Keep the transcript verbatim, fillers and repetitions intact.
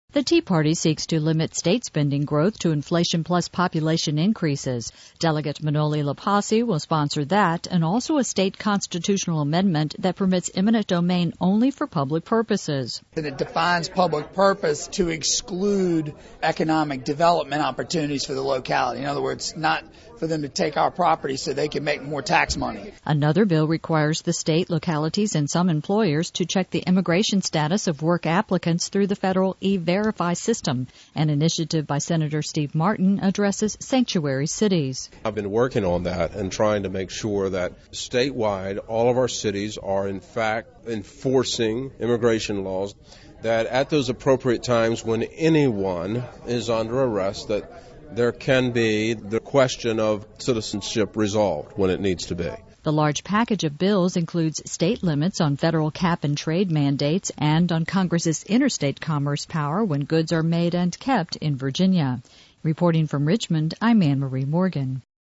The Tea Party seeks to limit state spending growth to inflation plus population increases. Delegate Manoli Lapasi will sponsor that and also a state constitutional amendment that permits eminent domain only for public purposes. It defines public purpose to exclude economic development opportunities for the locality. In other words, not for them to take our property so they can make more tax money. Another bill requires the state, localities, and some employers to check the immigration status of work applicants through the federal E-Verify system. An initiative by Senator Steve Martin addresses sanctuary cities. I've been working on that and trying to make sure that statewide all of our cities are in fact enforcing immigration laws, that at those appropriate times when anyone is under arrest, that there can be the question of citizenship resolved when it needs to be. The large package of bills includes state limits on federal cap and trade mandates and on Congress's interstate commerce power when goods are made and kept in Virginia. Reporting from Richmond, I'm Anne Marie Morgan.